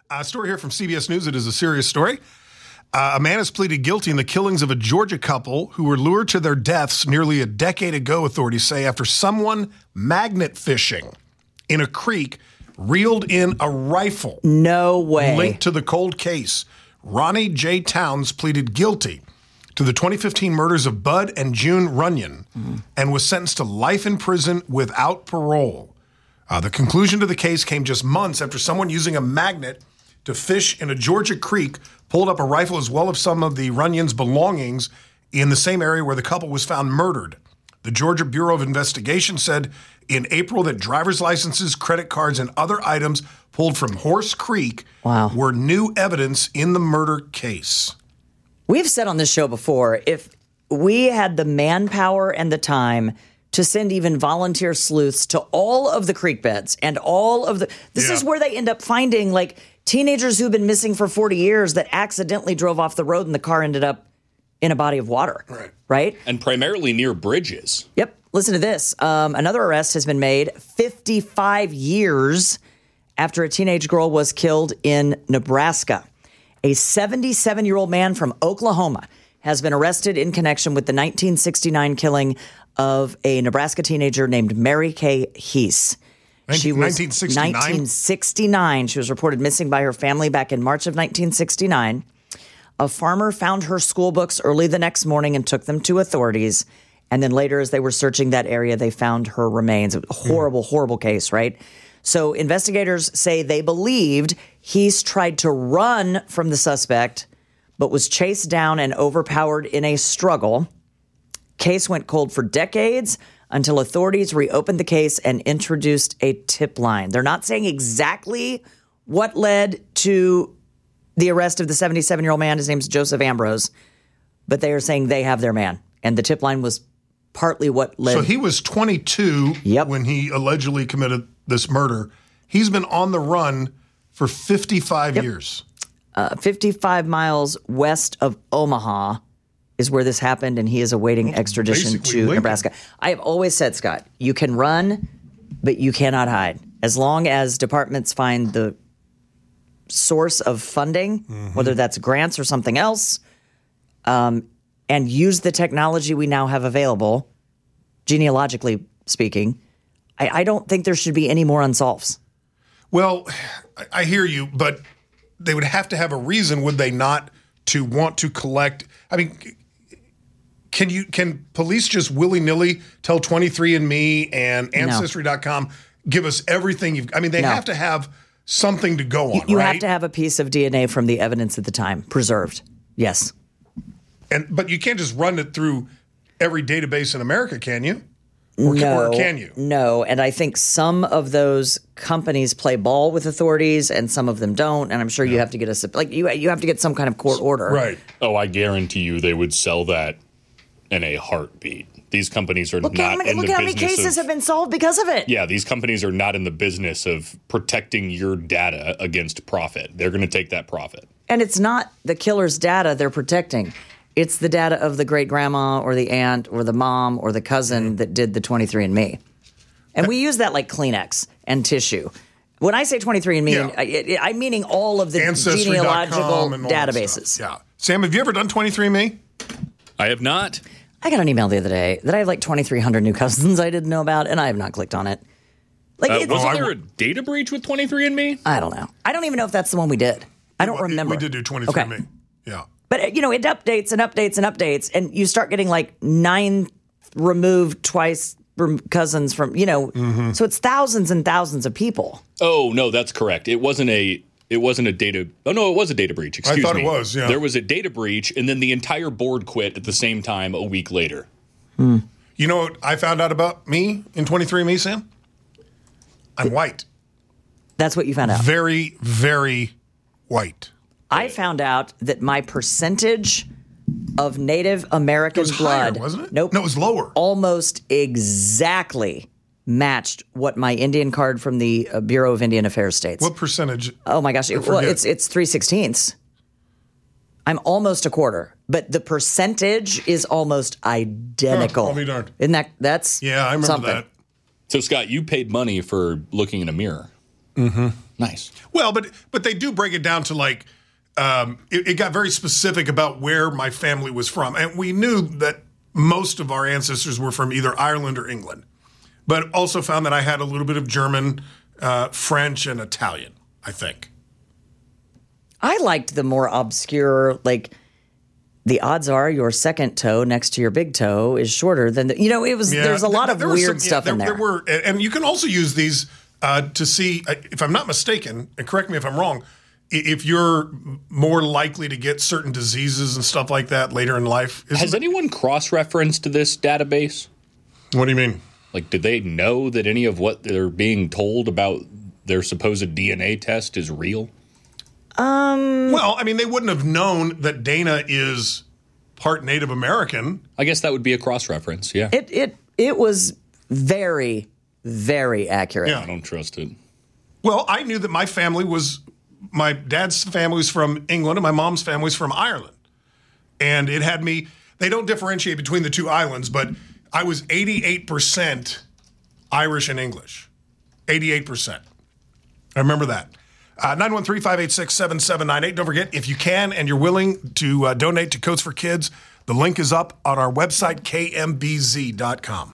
A story here from CBS News. It is a serious story. A man has pleaded guilty in the killings of a Georgia couple who were lured to their deaths nearly a decade ago, authorities say, after someone magnet fishing in a creek reeled in a rifle. No way. Linked to the cold case. Ronnie J. Towns pleaded guilty to the 2015 murders of Bud and June Runyon and was sentenced to life in prison without parole. The conclusion to the case came just months after someone using a magnet to fish in a Georgia creek pulled up a rifle as well as some of the Runyons' belongings in the same area where the couple was found murdered. The Georgia Bureau of Investigation said in April that driver's licenses, credit cards, and other items pulled from Horse Creek were new evidence in the murder case. We've said on this show before, if we had the manpower and the time to send even volunteer sleuths to all of the creek beds and all of the... This is where they end up finding, like, teenagers who've been missing for 40 years that accidentally drove off the road and the car ended up in a body of water. Right? And primarily near bridges. Yep. Listen to this. Another arrest has been made 55 years after a teenage girl was killed in Nebraska. A 77-year-old man from Oklahoma has been arrested in connection with the 1969 killing of a Nebraska teenager named Mary Kay Heese. She was 1969. She was reported missing by her family back in March of 1969. A farmer found her school books early the next morning and took them to authorities. And then later, as they were searching that area, they found her remains. A horrible, horrible case, right? So investigators say they believed Heese tried to run from the suspect, but was chased down and overpowered in a struggle. Case went cold for decades until authorities reopened the case and introduced a tip line. They're not saying exactly what led to the arrest of the 77-year-old man. His name's Joseph Ambrose, but they are saying they have their man. And the tip line was partly what led. So he was 22 when he allegedly committed this murder. He's been on the run for 55 years. 55 miles west of Omaha is where this happened, and he is awaiting extradition to Nebraska. I have always said, Scott, you can run, but you cannot hide. As long as departments find the source of funding, whether that's grants or something else, and use the technology we now have available, genealogically speaking, I don't think there should be any more unsolves. Well, I hear you, but they would have to have a reason, would they not, to want to collect? I mean, can police just willy-nilly tell 23andMe and Ancestry.com, give us everything? They have to have something to go on, You right? have to have a piece of DNA from the evidence at the time preserved. Yes. But you can't just run it through every database in America, can you? Or can you? No, and I think some of those companies play ball with authorities and some of them don't, and I'm sure you have to get you have to get some kind of court order. Right. Oh, I guarantee you they would sell that in a heartbeat. These companies are not in the business. Look how many cases have been solved because of it. Yeah, these companies are not in the business of protecting your data against profit. They're going to take that profit. And it's not the killer's data they're protecting. It's the data of the great-grandma or the aunt or the mom or the cousin that did the 23andMe. And we use that like Kleenex and tissue. When I say 23andMe, I'm meaning all of the genealogical databases. Yeah. Sam, have you ever done 23andMe? I have not. I got an email the other day that I have like 2,300 new cousins I didn't know about, and I have not clicked on it. Wasn't there a data breach with 23andMe? I don't know. I don't even know if that's the one we did. I don't remember. We did do 23andMe. Okay. Yeah. But, it updates and updates and updates, and you start getting like 9 removed twice cousins from, so it's thousands and thousands of people. Oh, no, that's correct. It wasn't a data. Oh, no, it was a data breach. Excuse me. I thought it was, yeah. There was a data breach, and then the entire board quit at the same time a week later. You know what I found out about me in 23andMe, Sam? I'm white. That's what you found out? Very, very white. I found out that my percentage of Native American blood, higher, wasn't it? Nope. No, it was lower. Almost exactly matched what my Indian card from the Bureau of Indian Affairs states. What percentage? Oh my gosh! It's 3/16. I'm almost a quarter, but the percentage is almost identical. I'll be darned. Isn't that's I remember something. that. So, Scott, you paid money for looking in a mirror. Nice. Well, but they do break it down to like it got very specific about where my family was from, and we knew that most of our ancestors were from either Ireland or England, but also found that I had a little bit of German, French, and Italian, I think. I liked the more obscure, like the odds are your second toe next to your big toe is shorter than the, there's a lot of weird stuff in there. There were, and you can also use these to see, if I'm not mistaken, and correct me if I'm wrong, if you're more likely to get certain diseases and stuff like that later in life. Has anyone cross-referenced this database? What do you mean? Like, do they know that any of what they're being told about their supposed DNA test is real? Well, I mean, they wouldn't have known that Dana is part Native American. I guess that would be a cross-reference, yeah. It was very, very accurate. Yeah. I don't trust it. Well, I knew that my dad's family was from England and my mom's family was from Ireland. And it had me, they don't differentiate between the two islands, but I was 88% Irish and English. 88%. I remember that. 913-586-7798. Don't forget, if you can and you're willing to donate to Coats for Kids, the link is up on our website, kmbz.com.